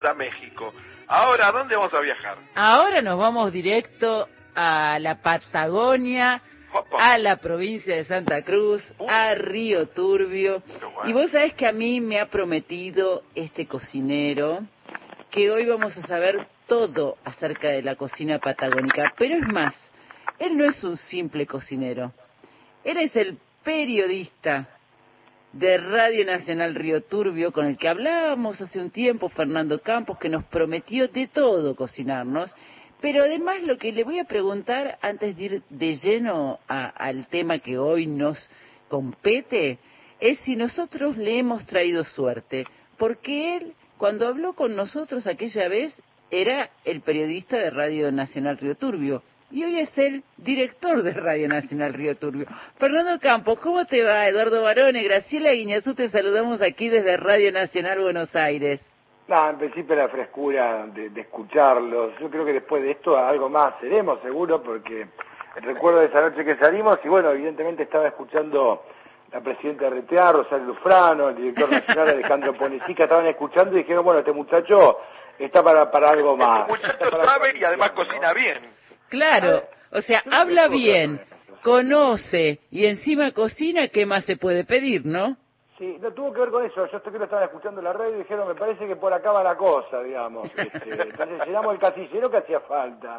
hasta México. Ahora, ¿a dónde vamos a viajar? Ahora nos vamos directo a la Patagonia, a la provincia de Santa Cruz, a Río Turbio. Y vos sabés que a mí me ha prometido este cocinero que hoy vamos a saber todo acerca de la cocina patagónica. Pero es más, él no es un simple cocinero. Él es el periodista de Radio Nacional Río Turbio, con el que hablábamos hace un tiempo, Fernando Campos, que nos prometió de todo cocinarnos. Pero además lo que le voy a preguntar, antes de ir de lleno al tema que hoy nos compete, es si nosotros le hemos traído suerte. Porque él, cuando habló con nosotros aquella vez, era el periodista de Radio Nacional Río Turbio. Y hoy es el director de Radio Nacional Río Turbio. Fernando Campos, ¿cómo te va? Eduardo Barone, Graciela Guiñazú, te saludamos aquí desde Radio Nacional Buenos Aires. No, en principio la frescura de escucharlos. Yo creo que después de esto algo más seremos, seguro, porque recuerdo de esa noche que salimos y bueno, evidentemente estaba escuchando la presidenta de RTA, Rosario Lufrano, el director nacional Alejandro Ponesica, estaban escuchando y dijeron, bueno, este muchacho está para algo más. Este muchacho sabe y además cocina bien. Claro, o sea, habla bien, conoce y encima cocina, ¿qué más se puede pedir, no? Sí, no tuvo que ver con eso. Yo que lo estaba escuchando en la radio y dijeron, me parece que por acá va la cosa, digamos. Entonces llenamos el casillero que hacía falta.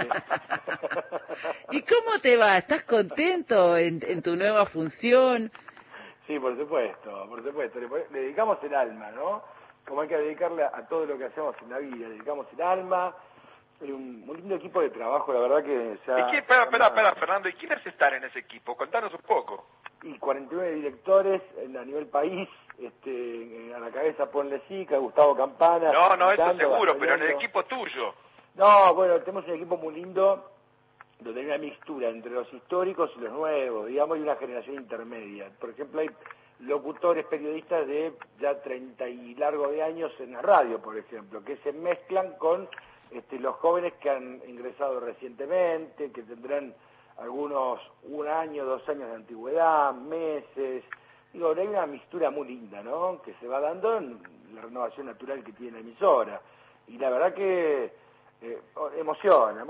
¿Y cómo te va? ¿Estás contento en tu nueva función? Sí, por supuesto. Le dedicamos el alma, ¿no? Como hay que dedicarle a todo lo que hacemos en la vida. Le dedicamos el alma. Hay un lindo equipo de trabajo, la verdad que ya... Espera, Fernando, ¿y quiénes están en ese equipo? Contanos un poco. Y 49 directores a nivel país, a la cabeza ponle Sica, Gustavo Campana... No, eso seguro, pero en el equipo tuyo. No, bueno, tenemos un equipo muy lindo, donde hay una mixtura entre los históricos y los nuevos, digamos, y una generación intermedia. Por ejemplo, hay locutores, periodistas de ya 30 y largo de años en la radio, por ejemplo, que se mezclan con... los jóvenes que han ingresado recientemente, que tendrán algunos 1 año, 2 años de antigüedad, meses. Digo, hay una mixtura muy linda, ¿no? Que se va dando en la renovación natural que tiene la emisora. Y la verdad que emociona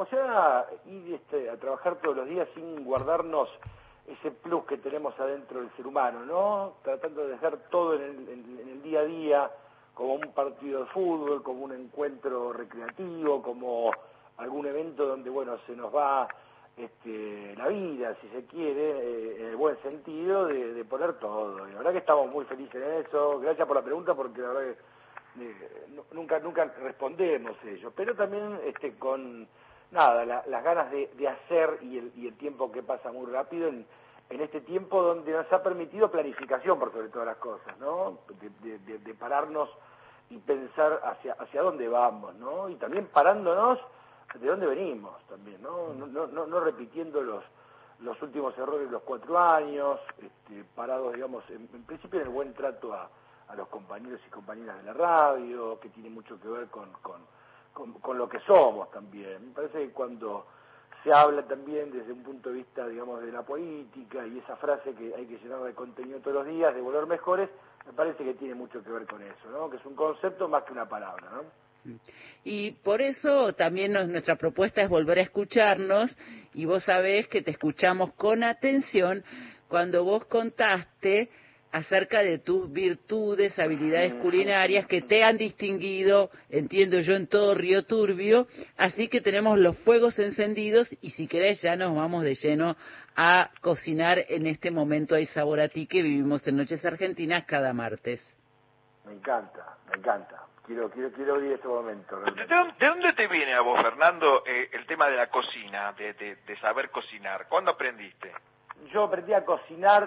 ir a trabajar todos los días sin guardarnos ese plus que tenemos adentro del ser humano, ¿no? Tratando de dejar todo en el día a día, como un partido de fútbol, como un encuentro recreativo, como algún evento donde, bueno, se nos va la vida, si se quiere, en el buen sentido, de poner todo. Y la verdad que estamos muy felices en eso. Gracias por la pregunta, porque la verdad que nunca respondemos ello. Pero también con, las ganas de hacer y el tiempo que pasa muy rápido en este tiempo donde nos ha permitido planificación por sobre todas las cosas, ¿no? De pararnos y pensar hacia dónde vamos, ¿no? Y también parándonos de dónde venimos también, ¿no? No repitiendo los últimos errores de los 4 años, parados, digamos, en principio en el buen trato a los compañeros y compañeras de la radio, que tiene mucho que ver con lo que somos también. Me parece que cuando se habla también desde un punto de vista, digamos, de la política y esa frase que hay que llenar de contenido todos los días, de volver mejores, me parece que tiene mucho que ver con eso, ¿no? Que es un concepto más que una palabra, ¿no? Y por eso también nuestra propuesta es volver a escucharnos, y vos sabés que te escuchamos con atención cuando vos contaste acerca de tus virtudes, habilidades culinarias que te han distinguido, entiendo yo, en todo Río Turbio. Así que tenemos los fuegos encendidos y si querés ya nos vamos de lleno a cocinar en este momento Hay Sabor a Ti, que vivimos en Noches Argentinas cada martes. Me encanta. Quiero oír este momento. ¿De dónde te viene a vos, Fernando, el tema de la cocina, de saber cocinar? ¿Cuándo aprendiste? Yo aprendí a cocinar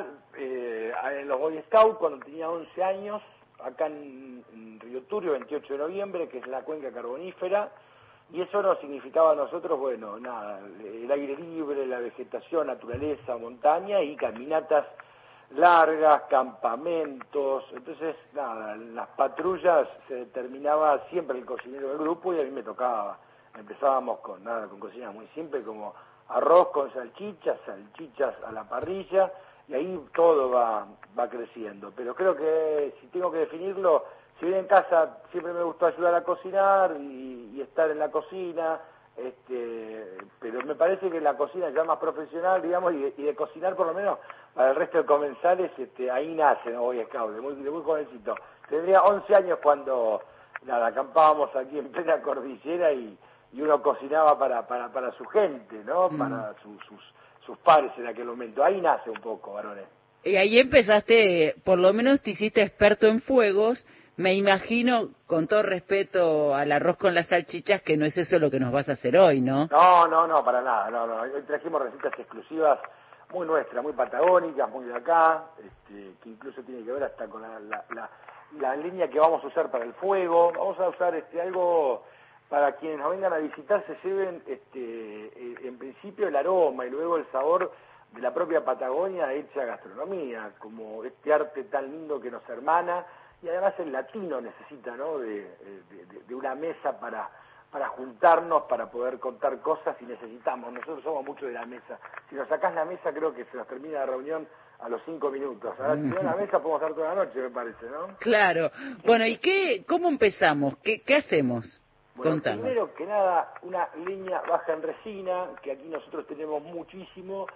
en los Boy Scouts cuando tenía 11 años, acá en Río Turbio, 28 de noviembre, que es la cuenca carbonífera, y eso nos significaba a nosotros, bueno, el aire libre, la vegetación, naturaleza, montaña y caminatas largas, campamentos. Entonces, en las patrullas se determinaba siempre el cocinero del grupo y a mí me tocaba. Empezábamos con cocina muy simple, como arroz con salchichas a la parrilla, y ahí todo va creciendo. Pero creo que, si tengo que definirlo, si bien en casa siempre me gustó ayudar a cocinar y estar en la cocina, pero me parece que la cocina ya más profesional, digamos, y de cocinar por lo menos para el resto de comensales, ahí nace, ¿no? Boy Scout, de muy jovencito. Tendría 11 años cuando, nada, acampábamos aquí en plena cordillera y uno cocinaba para su gente, ¿no? Para sus pares en aquel momento. Ahí nace un poco, varones. Y ahí empezaste, por lo menos te hiciste experto en fuegos. Me imagino, con todo respeto al arroz con las salchichas, que no es eso lo que nos vas a hacer hoy, ¿no? No, para nada, no. Hoy trajimos recetas exclusivas muy nuestras, muy patagónicas, muy de acá, que incluso tiene que ver hasta con la línea que vamos a usar para el fuego. Vamos a usar algo para quienes nos vengan a visitar, se lleven en principio el aroma y luego el sabor de la propia Patagonia hecha gastronomía, como este arte tan lindo que nos hermana, y además el latino necesita, ¿no?, de una mesa para juntarnos, para poder contar cosas, y nosotros somos mucho de la mesa. Si nos sacás la mesa, creo que se nos termina la reunión a los 5 minutos. Ahora, si no la mesa, podemos estar toda la noche, me parece, ¿no? Claro. Bueno, ¿y cómo empezamos? ¿Qué hacemos? Bueno, Contanos. primero que nada, una leña baja en resina, que aquí nosotros tenemos muchísimo,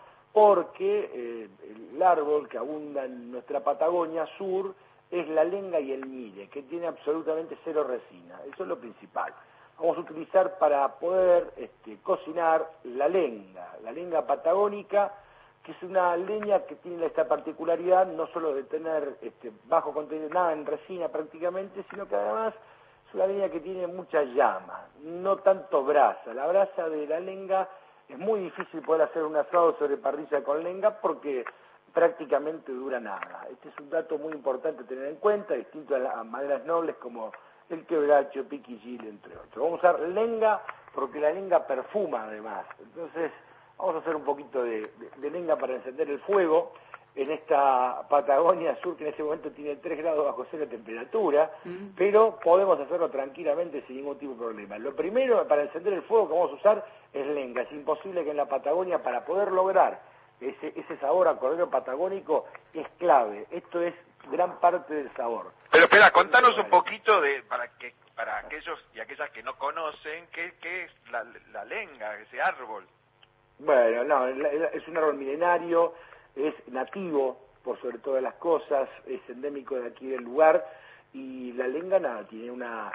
porque el árbol que abunda en nuestra Patagonia sur es la lenga y el mire, que tiene absolutamente cero resina. Eso es lo principal. Vamos a utilizar para poder cocinar la lenga patagónica, que es una leña que tiene esta particularidad no solo de tener bajo contenido, nada en resina prácticamente, sino que además es una leña que tiene mucha llama, no tanto brasa. La brasa de la lenga es muy difícil poder hacer un asado sobre parrilla con lenga porque prácticamente dura nada. Este es un dato muy importante a tener en cuenta, distinto a maderas nobles como el quebracho, piquillil, entre otros. Vamos a usar lenga porque la lenga perfuma además. Entonces vamos a hacer un poquito de lenga para encender el fuego en esta Patagonia sur que en ese momento tiene 3 grados bajo cero de temperatura, pero podemos hacerlo tranquilamente sin ningún tipo de problema. Lo primero para encender el fuego que vamos a usar es lenga. Es imposible que en la Patagonia, para poder lograr ese sabor a cordero patagónico, es clave. Esto es gran parte del sabor. Pero espera, contanos un poquito para aquellos y aquellas que no conocen, ¿qué es la lenga, ese árbol? Bueno, no, es un árbol milenario, es nativo, por sobre todas las cosas, es endémico de aquí del lugar, y la lenga nada, tiene una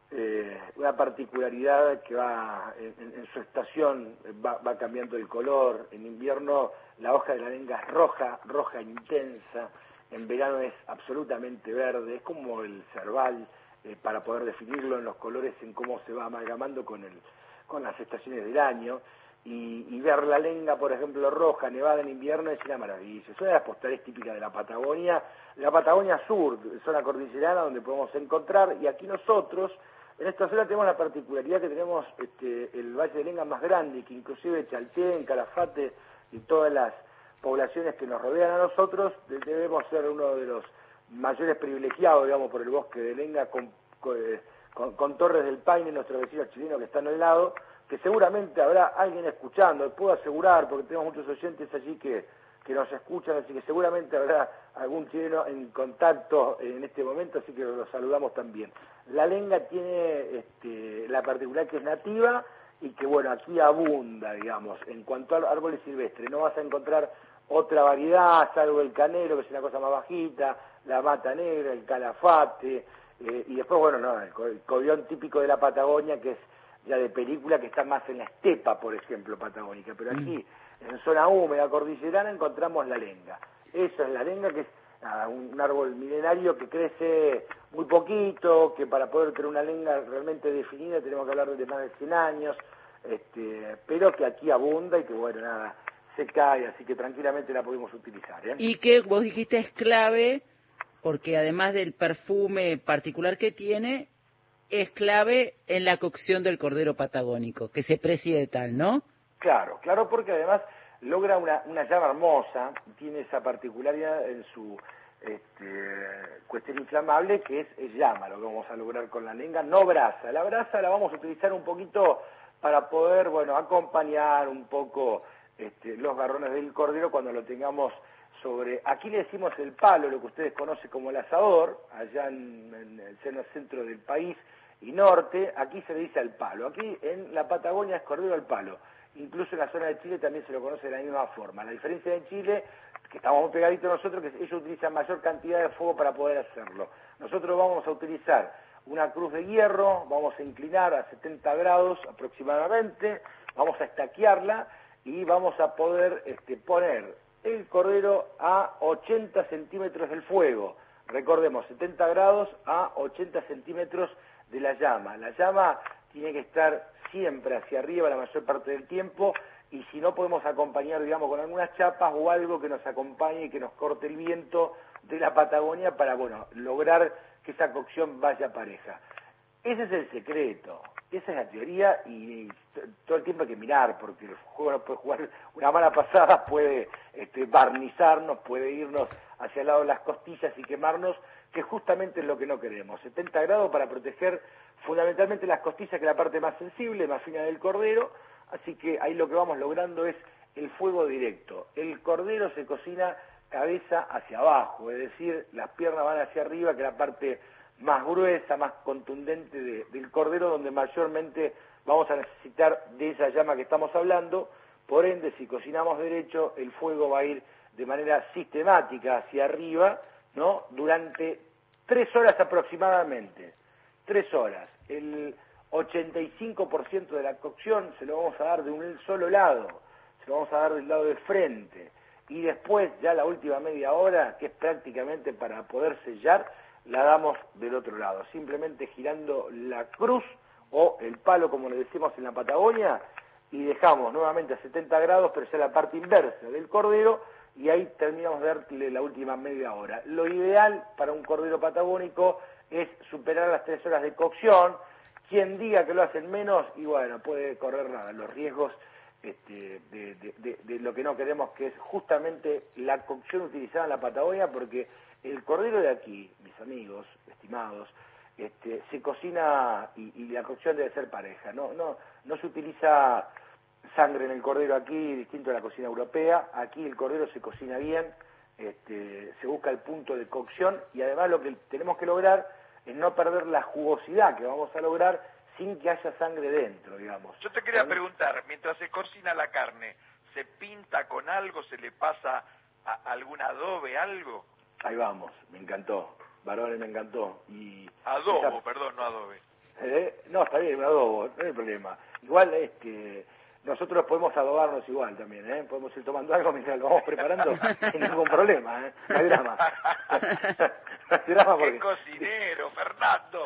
particularidad que va en su estación, va cambiando el color. En invierno la hoja de la lenga es roja intensa, en verano es absolutamente verde, es como el cerval, para poder definirlo en los colores, en cómo se va amalgamando con las estaciones del año. Y ver la lenga, por ejemplo, roja, nevada en invierno, es una maravilla. Es una de las postales típicas de la Patagonia sur, zona cordillerana, donde podemos encontrar, y aquí nosotros, en esta zona tenemos la particularidad que tenemos el Valle de Lenga más grande, que inclusive Chaltén, Calafate y todas las poblaciones que nos rodean a nosotros, debemos ser uno de los mayores privilegiados, digamos, por el bosque de Lenga, con Torres del Paine, nuestros vecinos chilenos que están al lado, que seguramente habrá alguien escuchando, puedo asegurar, porque tenemos muchos oyentes allí que nos escuchan, así que seguramente habrá algún chileno en contacto en este momento, así que los saludamos también. La lenga tiene la particularidad que es nativa y que, bueno, aquí abunda, digamos, en cuanto a árboles silvestres. No vas a encontrar otra variedad, salvo el canero, que es una cosa más bajita, la mata negra, el calafate, y después, bueno, no, el cobión típico de la Patagonia, que es ya de película, que está más en la estepa, por ejemplo, patagónica, pero aquí, en zona húmeda cordillerana, encontramos la lenga. Esa es la lenga, que es un árbol milenario que crece muy poquito, que para poder tener una lenga realmente definida tenemos que hablar de más de 100 años, pero que aquí abunda y que, bueno, nada, se cae, así que tranquilamente la podemos utilizar. Y que vos dijiste es clave, porque además del perfume particular que tiene, es clave en la cocción del cordero patagónico, que se precie de tal, ¿no? Claro, porque además logra una llama hermosa, tiene esa particularidad en su cuestión inflamable, que es llama, lo que vamos a lograr con la lenga, no brasa. La brasa la vamos a utilizar un poquito para poder, bueno, acompañar un poco los garrones del cordero cuando lo tengamos aquí le decimos el palo, lo que ustedes conocen como el asador, allá en el centro del país y norte, aquí se le dice al palo. Aquí en la Patagonia es cordero al palo. Incluso en la zona de Chile también se lo conoce de la misma forma. La diferencia de Chile, que estamos muy pegaditos nosotros, que ellos utilizan mayor cantidad de fuego para poder hacerlo. Nosotros vamos a utilizar una cruz de hierro, vamos a inclinar a 70 grados aproximadamente, vamos a estaquearla y vamos a poder poner el cordero a 80 centímetros del fuego. Recordemos, 70 grados a 80 centímetros de la llama. La llama tiene que estar siempre hacia arriba la mayor parte del tiempo, y si no podemos acompañar, digamos, con algunas chapas o algo que nos acompañe y que nos corte el viento de la Patagonia para, lograr que esa cocción vaya pareja. Ese es el secreto, esa es la teoría, y todo el tiempo hay que mirar, porque el juego no puede jugar una mala pasada, puede barnizarnos, puede irnos hacia el lado de las costillas y quemarnos, que justamente es lo que no queremos. 70 grados para proteger fundamentalmente las costillas, que es la parte más sensible, más fina del cordero, así que ahí lo que vamos logrando es el fuego directo. El cordero se cocina cabeza hacia abajo, es decir, las piernas van hacia arriba, que es la parte más gruesa, más contundente del cordero, donde mayormente vamos a necesitar de esa llama que estamos hablando. Por ende, si cocinamos derecho, el fuego va a ir de manera sistemática hacia arriba, ¿no? Durante 3 horas aproximadamente. 3 horas. El 85% de la cocción se lo vamos a dar de un solo lado, se lo vamos a dar del lado de frente. Y después, ya la última media hora, que es prácticamente para poder sellar, la damos del otro lado, simplemente girando la cruz o el palo, como le decimos en la Patagonia, y dejamos nuevamente a 70 grados, pero ya la parte inversa del cordero, y ahí terminamos de darle la última media hora. Lo ideal para un cordero patagónico es superar las 3 horas de cocción. Quien diga que lo hacen menos, y puede correr los riesgos de lo que no queremos, que es justamente la cocción utilizada en la Patagonia, porque el cordero de aquí, mis amigos, estimados, se cocina y la cocción debe ser pareja. No se utiliza sangre en el cordero aquí, distinto a la cocina europea. Aquí el cordero se cocina bien, se busca el punto de cocción, y además lo que tenemos que lograr es no perder la jugosidad que vamos a lograr sin que haya sangre dentro, digamos. Yo te quería preguntar, mientras se cocina la carne, ¿se pinta con algo? ¿Se le pasa algún adobe, algo? Ahí vamos, me encantó, varones, me encantó. Adobo, perdón, no adobe. No, está bien, un adobo, no hay problema. Igual nosotros podemos adobarnos igual también, podemos ir tomando algo mientras lo vamos preparando sin ningún problema, no hay drama. No hay drama porque... ¡Qué cocinero, Fernando!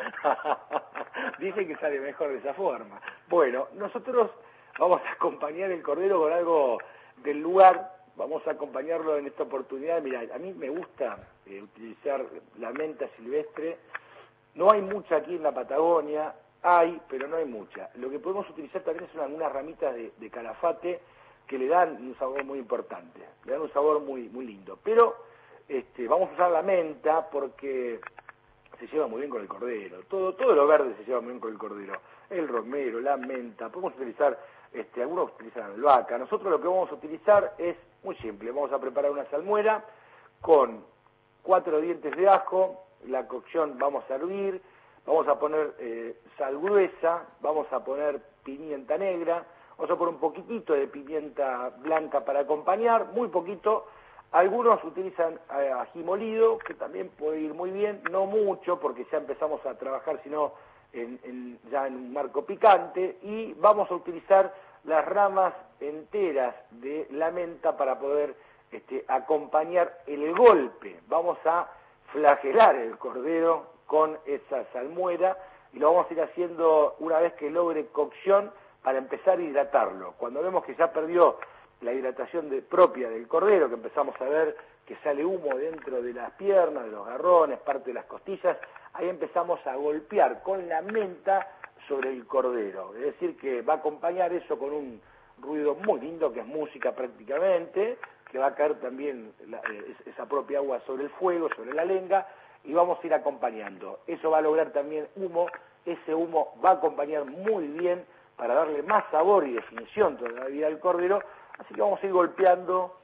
Dicen que sale mejor de esa forma. Bueno, nosotros vamos a acompañar el cordero con algo del lugar. Vamos a acompañarlo en esta oportunidad. Mirá, a mí me gusta utilizar la menta silvestre. No hay mucha aquí en la Patagonia, pero no hay mucha. Lo que podemos utilizar también son algunas ramitas de calafate que le dan un sabor muy importante, le dan un sabor muy, muy lindo. Pero vamos a usar la menta porque se lleva muy bien con el cordero. Todo lo verde se lleva muy bien con el cordero. El romero, la menta, podemos utilizar... algunos utilizan albahaca. Nosotros lo que vamos a utilizar es muy simple. Vamos a preparar una salmuera con 4 dientes de ajo. La cocción vamos a hervir. Vamos a poner sal gruesa. Vamos a poner pimienta negra. Vamos a poner un poquitito de pimienta blanca para acompañar. Muy poquito. Algunos utilizan ají molido, que también puede ir muy bien. No mucho, porque ya empezamos a trabajar, sino... ya en un marco picante, y vamos a utilizar las ramas enteras de la menta para poder acompañar el golpe. Vamos a flagelar el cordero con esa salmuera y lo vamos a ir haciendo una vez que logre cocción para empezar a hidratarlo. Cuando vemos que ya perdió la hidratación propia del cordero, que empezamos a ver que sale humo dentro de las piernas, de los garrones, parte de las costillas, ahí empezamos a golpear con la menta sobre el cordero. Es decir, que va a acompañar eso con un ruido muy lindo, que es música prácticamente, que va a caer también esa propia agua sobre el fuego, sobre la lenga, y vamos a ir acompañando. Eso va a lograr también humo, ese humo va a acompañar muy bien para darle más sabor y definición todavía al cordero, así que vamos a ir golpeando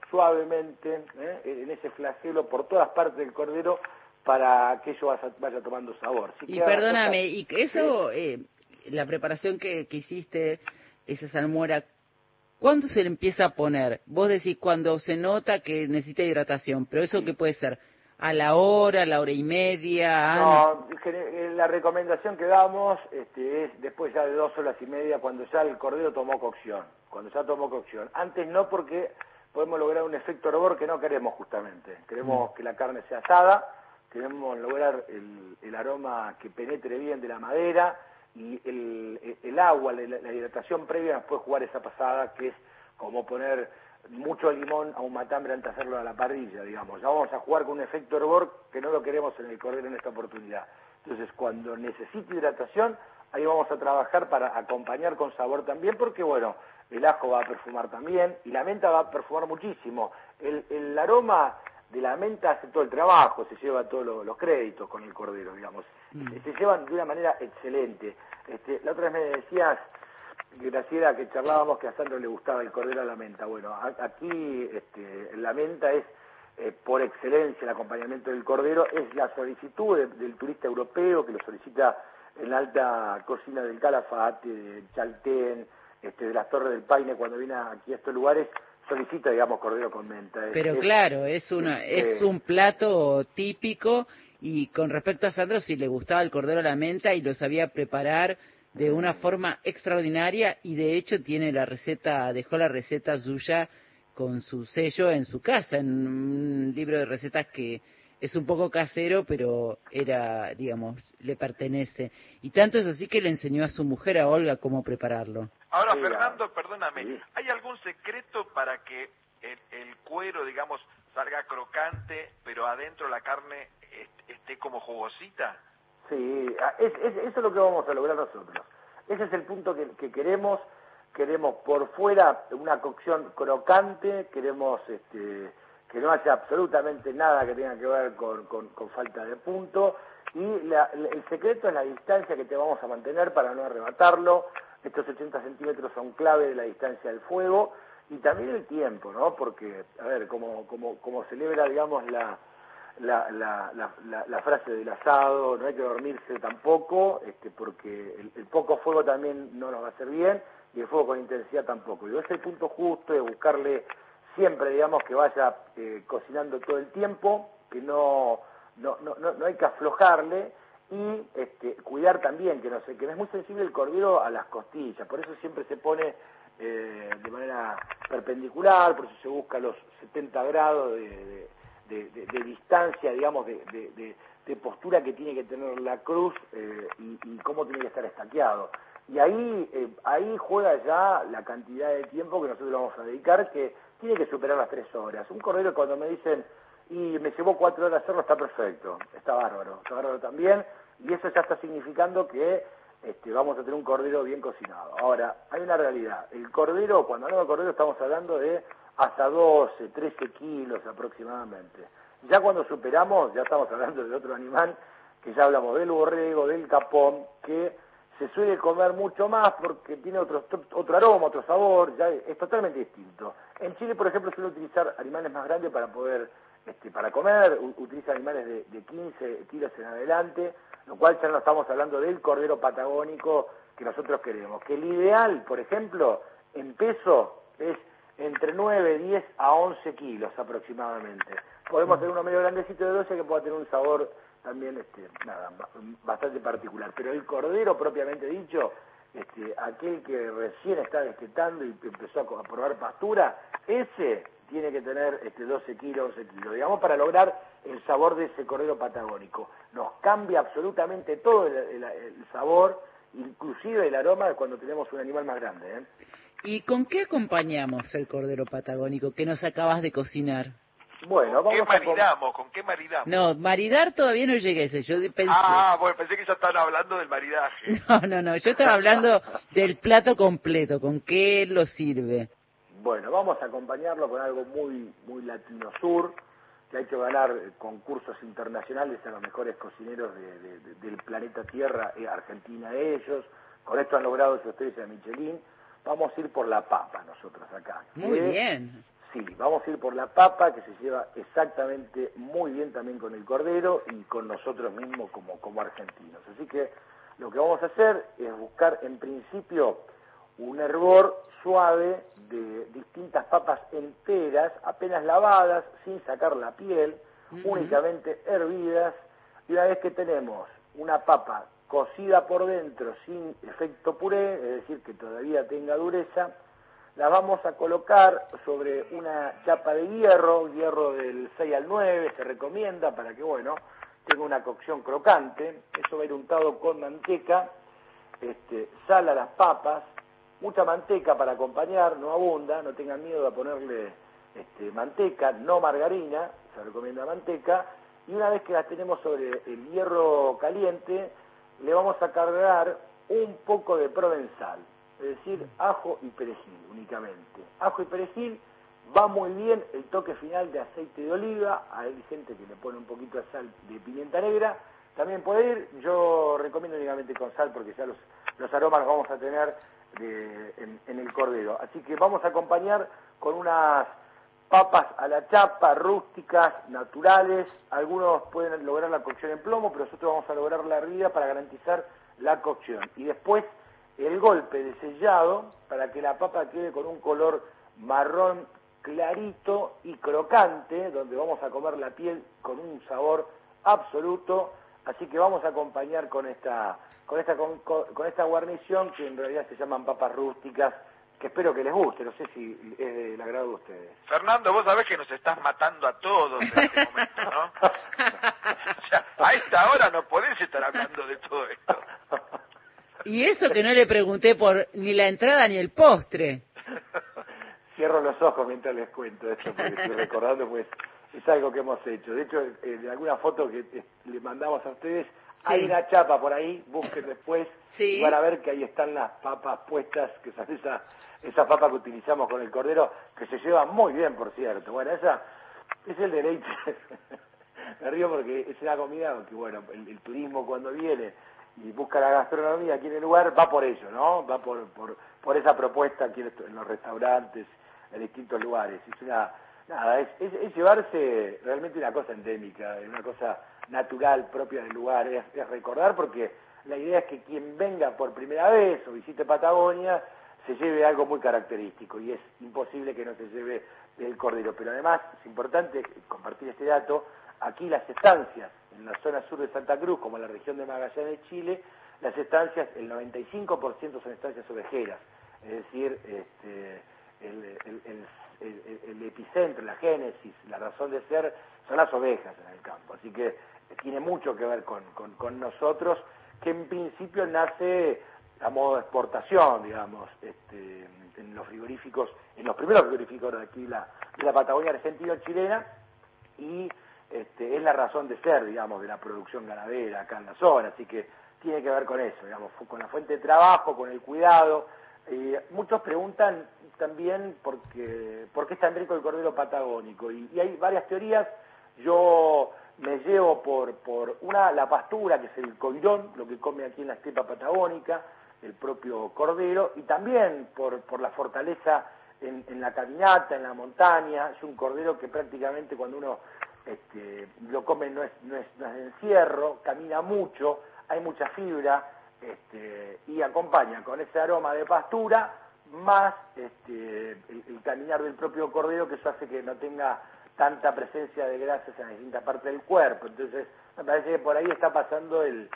suavemente, en ese flagelo por todas partes del cordero para que ello vaya tomando sabor. Y perdóname, y eso, la preparación que hiciste, esa salmuera, ¿cuándo se le empieza a poner? Vos decís cuando se nota que necesita hidratación, pero ¿eso qué puede ser? ¿A la hora y media? No, la recomendación que damos es después ya de 2 horas y media, cuando ya el cordero tomó cocción. Antes no, porque podemos lograr un efecto hervor que no queremos justamente. Queremos que la carne sea asada, queremos lograr el aroma que penetre bien de la madera, y el agua, la hidratación previa nos puede jugar esa pasada, que es como poner mucho limón a un matambre antes de hacerlo a la parrilla, digamos. Ya vamos a jugar con un efecto hervor que no lo queremos en el cordero en esta oportunidad. Entonces, cuando necesite hidratación, ahí vamos a trabajar para acompañar con sabor también, porque bueno, el ajo va a perfumar también, y la menta va a perfumar muchísimo. El aroma de la menta hace todo el trabajo, se lleva todos los créditos con el cordero, digamos. Se llevan de una manera excelente. La otra vez me decías, Graciela, que charlábamos que a Sandro le gustaba el cordero a la menta. Bueno, aquí la menta es por excelencia el acompañamiento del cordero, es la solicitud del turista europeo que lo solicita en la alta cocina del Calafate, del Chaltén, de las Torres del Paine, cuando viene aquí a estos lugares, solicita, digamos, cordero con menta. Pero claro, es un plato típico, y con respecto a Sandro, si le gustaba el cordero a la menta y lo sabía preparar de una forma extraordinaria, y de hecho dejó la receta suya con su sello en su casa, en un libro de recetas que es un poco casero, pero le pertenece. Y tanto es así que le enseñó a su mujer, a Olga, cómo prepararlo. Ahora, Fernando, perdóname, ¿hay algún secreto para que el cuero, digamos, salga crocante, pero adentro la carne esté como jugosita? Sí, eso es lo que vamos a lograr nosotros. Ese es el punto que queremos. Queremos por fuera una cocción crocante, queremos que no haya absolutamente nada que tenga que ver con falta de punto, y el secreto es la distancia que te vamos a mantener para no arrebatarlo. Estos 80 centímetros son clave de la distancia del fuego, y también el tiempo, ¿no? Porque, a ver, como celebra, digamos, la frase del asado, no hay que dormirse tampoco, porque el poco fuego también no nos va a hacer bien, y el fuego con intensidad tampoco. Y ese punto justo de buscarle siempre, digamos, que vaya cocinando todo el tiempo, que no hay que aflojarle, y cuidar también que no es muy sensible el cordero a las costillas, por eso siempre se pone de manera perpendicular, por eso se busca los 70 grados de distancia, digamos, de postura que tiene que tener la cruz, y cómo tiene que estar estaqueado. Y ahí juega ya la cantidad de tiempo que nosotros vamos a dedicar, que tiene que superar las 3 horas. Un cordero, cuando me dicen, y me llevó 4 horas hacerlo, está perfecto, está bárbaro también, y eso ya está significando que vamos a tener un cordero bien cocinado. Ahora, hay una realidad, el cordero, cuando hablamos de cordero estamos hablando de hasta 12, 13 kilos aproximadamente. Ya cuando superamos, ya estamos hablando de otro animal, que ya hablamos del borrego, del capón, que se suele comer mucho más porque tiene otro aroma, otro sabor, ya es totalmente distinto. En Chile, por ejemplo, suele utilizar animales más grandes para poder, para comer, utiliza animales de 15 kilos en adelante, lo cual ya no estamos hablando del cordero patagónico que nosotros queremos. Que el ideal, por ejemplo, en peso es entre 9, 10 a 11 kilos aproximadamente. Podemos tener uno medio grandecito de 12 que pueda tener un sabor también bastante particular, pero el cordero propiamente dicho, aquel que recién está destetando y empezó a probar pastura, ese tiene que tener 12 kilos, 11 kilos, digamos, para lograr el sabor de ese cordero patagónico. Nos cambia absolutamente todo el sabor, inclusive el aroma, cuando tenemos un animal más grande. ¿Y con qué acompañamos el cordero patagónico que nos acabas de cocinar? Bueno, ¿Con qué maridamos? No, maridar todavía no llegué a ese. Yo pensé... bueno, pensé que ya estaban hablando del maridaje. No, yo estaba hablando del plato completo, ¿con qué lo sirve? Bueno, vamos a acompañarlo con algo muy, muy latino sur, que ha hecho ganar concursos internacionales a los mejores cocineros del planeta Tierra, Argentina ellos, con esto han logrado su estrella de Michelin. Vamos a ir por la papa nosotros acá. Muy bien. Sí, vamos a ir por la papa, que se lleva exactamente muy bien también con el cordero y con nosotros mismos como argentinos. Así que lo que vamos a hacer es buscar en principio un hervor suave de distintas papas enteras, apenas lavadas, sin sacar la piel, únicamente hervidas, y una vez que tenemos una papa cocida por dentro sin efecto puré, es decir, que todavía tenga dureza, la vamos a colocar sobre una chapa de hierro del 6 al 9, se recomienda para que, bueno, tenga una cocción crocante. Eso va a ir untado con manteca, sal a las papas, mucha manteca para acompañar, no abunda, no tengan miedo de ponerle manteca, no margarina, se recomienda manteca, y una vez que las tenemos sobre el hierro caliente, le vamos a cargar un poco de provenzal, es decir, ajo y perejil únicamente. Ajo y perejil, va muy bien el toque final de aceite de oliva, hay gente que le pone un poquito de sal de pimienta negra, también puede ir, yo recomiendo únicamente con sal porque ya los aromas los vamos a tener en el cordero. Así que vamos a acompañar con unas papas a la chapa, rústicas, naturales. Algunos pueden lograr la cocción en plomo, pero nosotros vamos a lograr la hervida para garantizar la cocción. Y después el golpe de sellado para que la papa quede con un color marrón clarito y crocante, donde vamos a comer la piel con un sabor absoluto. Así que vamos a acompañar con esta guarnición, que en realidad se llaman papas rústicas, que espero que les guste, no sé si es del agrado de ustedes. Fernando, vos sabés que nos estás matando a todos en este momento, ¿no? O sea, a esta hora no podés estar hablando de todo esto. Y eso que no le pregunté por ni la entrada ni el postre. Cierro los ojos mientras les cuento esto, porque estoy recordando, pues es algo que hemos hecho. De hecho, en alguna foto que le mandamos a ustedes, hay una chapa por ahí, busquen después, y van a ver que ahí están las papas puestas, que son esa papa que utilizamos con el cordero, que se lleva muy bien, por cierto. Bueno, esa es el deleite. Me río porque es una comida que, bueno, el turismo cuando viene y busca la gastronomía aquí en el lugar, va por ello, ¿no? Va por esa propuesta aquí en los restaurantes, en distintos lugares. Es llevarse realmente una cosa endémica, una cosa natural, propia del lugar, es recordar, porque la idea es que quien venga por primera vez o visite Patagonia se lleve algo muy característico, y es imposible que no se lleve el cordero. Pero además es importante compartir este dato: aquí las estancias en la zona sur de Santa Cruz, como en la región de Magallanes, Chile, las estancias, el 95% son estancias ovejeras, es decir, el epicentro, la génesis, la razón de ser son las ovejas en el campo. Así que tiene mucho que ver con nosotros, que en principio nace a modo de exportación, digamos, en los frigoríficos, en los primeros frigoríficos de aquí, de la Patagonia argentino-chilena, y es la razón de ser, digamos, de la producción ganadera acá en la zona. Así que tiene que ver con eso, digamos, con la fuente de trabajo, con el cuidado. Muchos preguntan también por qué es tan rico el cordero patagónico, y hay varias teorías. Yo me llevo por una, la pastura, que es el coirón, lo que come aquí en la estepa patagónica, el propio cordero, y también por la fortaleza en la caminata, en la montaña. Es un cordero que prácticamente cuando uno lo come no es de encierro, camina mucho, hay mucha fibra, y acompaña con ese aroma de pastura, más el caminar del propio cordero, que eso hace que no tenga tanta presencia de grasas en distintas partes del cuerpo. Entonces, me parece que por ahí está pasando el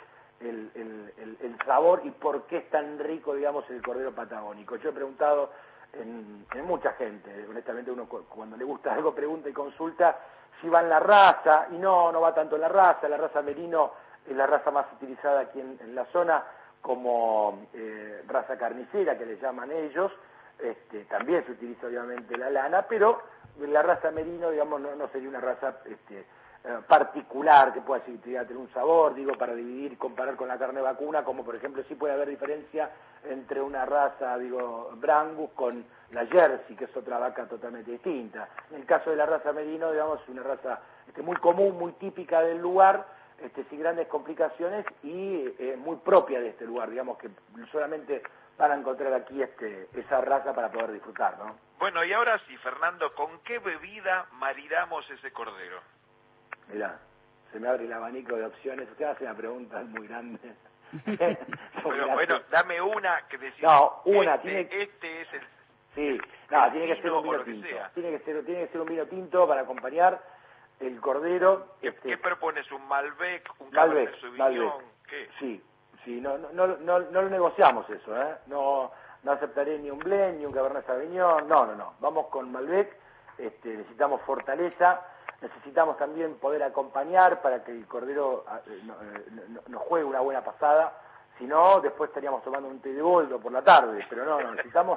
sabor y por qué es tan rico, digamos, el cordero patagónico. Yo he preguntado en mucha gente, honestamente uno cuando le gusta algo pregunta y consulta si va en la raza, y no va tanto en la raza merino es la raza más utilizada aquí en la zona como raza carnicera, que le llaman ellos. También se utiliza obviamente la lana, pero la raza merino, digamos, no sería una raza particular que pueda tener un sabor, digo, para dividir, comparar con la carne vacuna, como por ejemplo sí puede haber diferencia entre una raza, digo, Brangus con la Jersey, que es otra vaca totalmente distinta. En el caso de la raza merino, digamos, es una raza muy común, muy típica del lugar, sin grandes complicaciones, y muy propia de este lugar, digamos, que solamente van a encontrar aquí esa raza para poder disfrutar, ¿no? Bueno, y ahora sí, Fernando, ¿con qué bebida maridamos ese cordero? Mirá, se me abre el abanico de opciones. Usted hace una pregunta muy grande. Pero bueno, dame una que decís. No, una, este es el... Sí, no, tiene que ser un vino vino tinto. Tiene que ser un vino tinto para acompañar el cordero. ¿Qué propones? ¿Un Malbec? ¿Un Malbec, Cabernet Sauvignon? Malbec. ¿Qué? Sí, no lo negociamos eso, ¿eh? No aceptaré ni un Blend, ni un Cabernet Sauvignon, no. Vamos con Malbec, necesitamos fortaleza, necesitamos también poder acompañar para que el cordero nos juegue una buena pasada. Si no, después estaríamos tomando un té de boldo por la tarde, pero no, necesitamos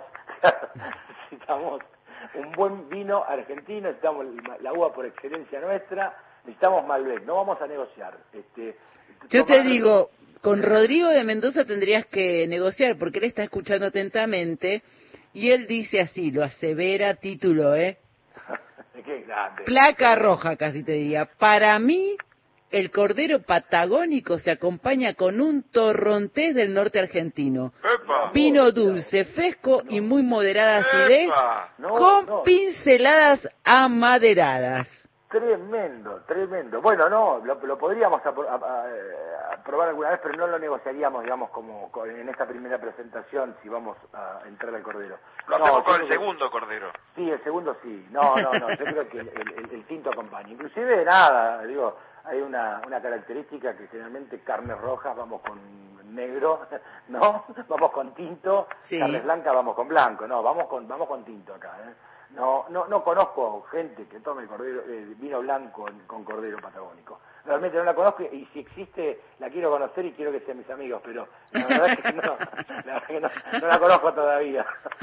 un buen vino argentino, necesitamos la uva por excelencia nuestra, necesitamos Malbec, no vamos a negociar. Yo te digo, con Rodrigo de Mendoza tendrías que negociar, porque él está escuchando atentamente, y él dice así, lo asevera título, Qué grande. Placa roja, casi te diría. Para mí, el cordero patagónico se acompaña con un torrontés del norte argentino. ¡Epa! Vino dulce, fresco y muy moderada acidez, ¡Epa! con pinceladas amaderadas. Tremendo. Bueno, lo podríamos probar alguna vez, pero no lo negociaríamos, digamos, como en esta primera presentación, si vamos a entrar al cordero. Lo hacemos con el segundo cordero. Sí, el segundo sí. No, yo creo que el tinto acompaña. Inclusive, nada, digo, hay una característica que generalmente carnes rojas vamos con negro, ¿no? Vamos con tinto, sí. Carnes blancas vamos con blanco, no, vamos con tinto acá, ¿eh? No conozco gente que tome vino blanco con cordero patagónico. Realmente no la conozco y si existe la quiero conocer y quiero que sean mis amigos, pero la verdad es que no la conozco todavía.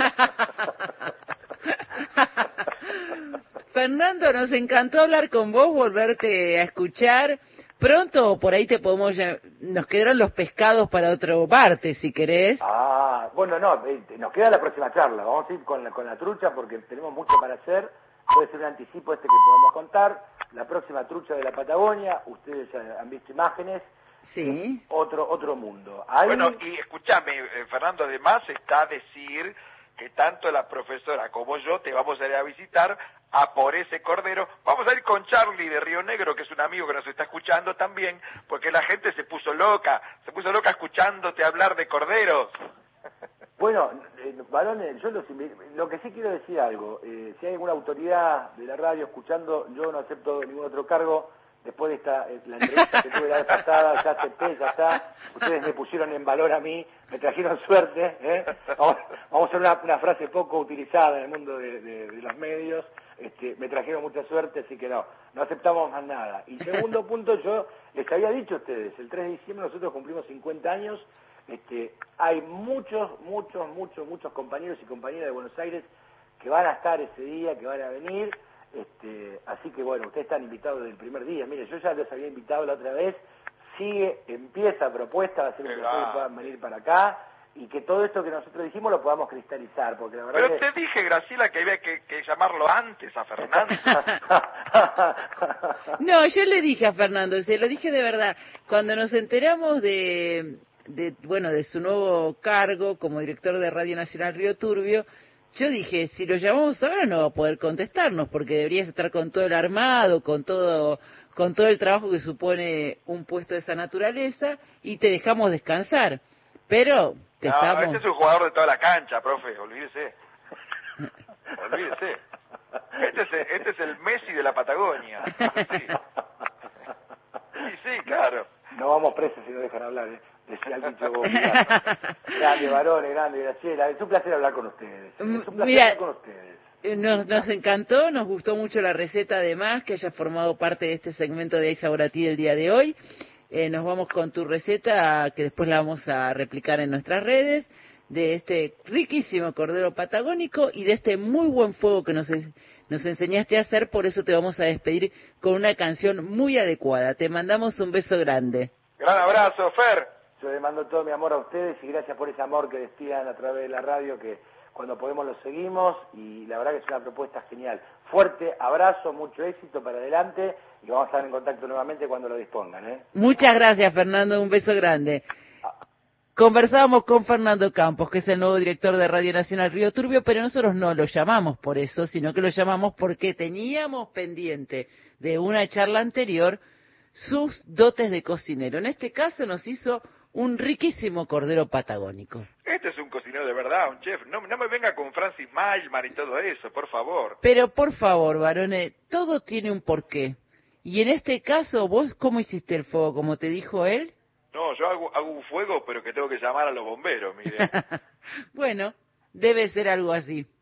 Fernando, nos encantó hablar con vos, volverte a escuchar. Pronto por ahí nos quedaron los pescados para otra parte, si querés. Bueno, nos queda la próxima charla. Vamos a ir con la trucha porque tenemos mucho para hacer. Puede ser un anticipo que podemos contar. La próxima trucha de la Patagonia, ustedes ya han visto imágenes. Sí. Otro mundo. Ahí... Bueno, y escúchame, Fernando, además está a decir que tanto la profesora como yo te vamos a ir a visitar a por ese cordero. Vamos a ir con Charlie de Río Negro, que es un amigo que nos está escuchando también, porque la gente se puso loca escuchándote hablar de corderos. Bueno, varones, yo lo que sí quiero decir algo, si hay alguna autoridad de la radio escuchando, yo no acepto ningún otro cargo. Después de la entrevista que tuve la vez pasada, ya acepté, ya está. Ustedes me pusieron en valor a mí, me trajeron suerte. Vamos a hacer una frase poco utilizada en el mundo de los medios. Me trajeron mucha suerte, así que no aceptamos más nada. Y segundo punto, yo les había dicho a ustedes, el 3 de diciembre nosotros cumplimos 50 años. Hay muchos compañeros y compañeras de Buenos Aires que van a estar ese día, que van a venir. Así que bueno, ustedes están invitados desde el primer día. Mire, yo ya los había invitado la otra vez. Empieza propuesta, va a ser que ustedes puedan venir para acá y que todo esto que nosotros dijimos lo podamos cristalizar, porque la verdad. Pero te dije, Graciela, que había que llamarlo antes a Fernando. No, yo le dije a Fernando, se lo dije de verdad, cuando nos enteramos de su nuevo cargo como director de Radio Nacional Río Turbio. Yo dije, si lo llamamos ahora no va a poder contestarnos, porque deberías estar con todo el armado, con todo el trabajo que supone un puesto de esa naturaleza, y te dejamos descansar. Pero este es un jugador de toda la cancha, profe, olvídese. Este es el Messi de la Patagonia. Sí, claro. No vamos presos si no dejan hablar, decía el dicho vos. Grande, varones, grande, Graciela. Es un placer hablar con ustedes. Nos encantó, nos gustó mucho la receta, además, que hayas formado parte de este segmento de Aiza Boratí del día de hoy. Nos vamos con tu receta, que después la vamos a replicar en nuestras redes, de este riquísimo cordero patagónico y de este muy buen fuego que nos enseñaste a hacer. Por eso te vamos a despedir con una canción muy adecuada. Te mandamos un beso grande. Gran abrazo, Fer. Yo les mando todo mi amor a ustedes y gracias por ese amor que destilan a través de la radio, que cuando podemos lo seguimos, y la verdad que es una propuesta genial. Fuerte abrazo, mucho éxito para adelante y vamos a estar en contacto nuevamente cuando lo dispongan. Muchas gracias, Fernando, un beso grande. Conversábamos con Fernando Campos, que es el nuevo director de Radio Nacional Río Turbio, pero nosotros no lo llamamos por eso, sino que lo llamamos porque teníamos pendiente de una charla anterior sus dotes de cocinero. En este caso nos hizo un riquísimo cordero patagónico. Este es un cocinero de verdad, un chef. No me venga con Francis Mailman y todo eso, por favor. Pero por favor, varones, todo tiene un porqué. Y en este caso, ¿vos cómo hiciste el fuego? ¿Como te dijo él? No, yo hago un fuego, pero que tengo que llamar a los bomberos, mire. Bueno, debe ser algo así.